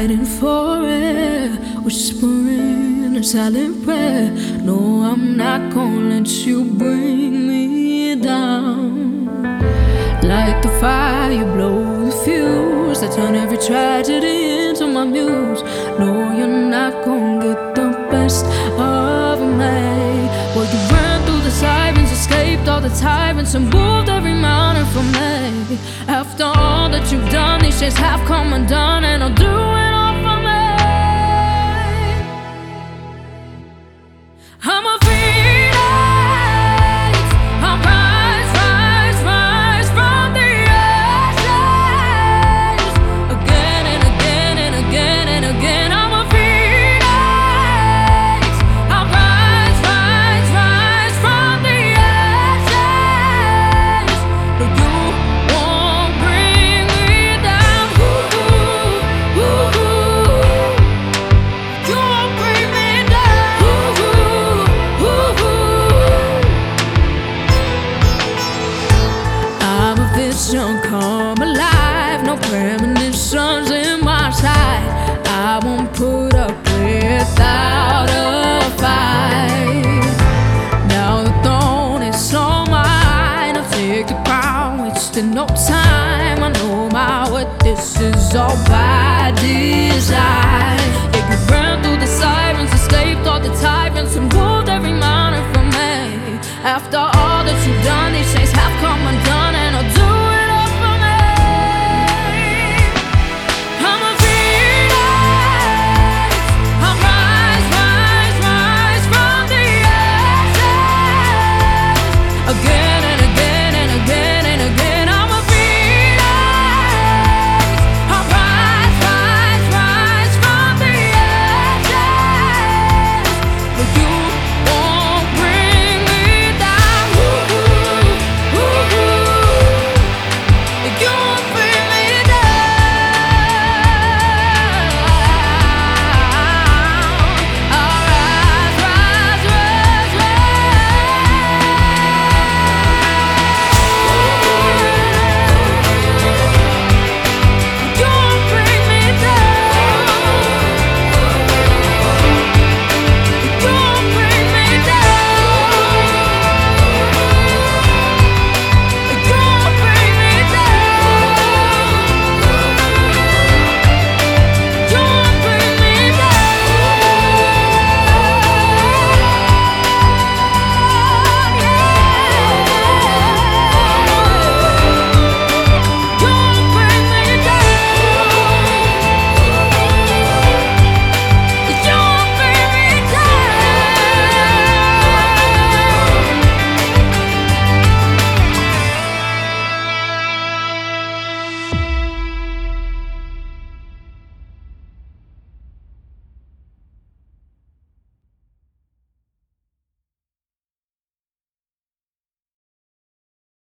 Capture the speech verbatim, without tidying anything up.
fighting for it, whispering a silent prayer. No, I'm not gonna let you bring me down. Like the fire, you blow the fuse. I turn every tragedy into my muse. No, you're not gonna get the best of me. Well, you ran through the sirens, escaped all the tyrants, and moved every mountain for me. After all that you've done, these shades have come undone, and I'll do it all for me. I'm a phoenix. I'll rise, rise, rise from the ashes. Again and again and again and again. I'm a phoenix. I'll rise, rise, rise from the ashes. But you won't bring me down. Ooh, ooh, ooh, ooh. You won't bring me down. Ooh, ooh, ooh, ooh. I'm a vision come alive. No premonitions in my sight. I won't put up without a fight. Now the throne is on mine. I'll take the crown, wasting no time. I know my what this is all by design. Yeah, you ran through the sirens, escaped all the tyrants, and moved every mountain for me. After all that you've done,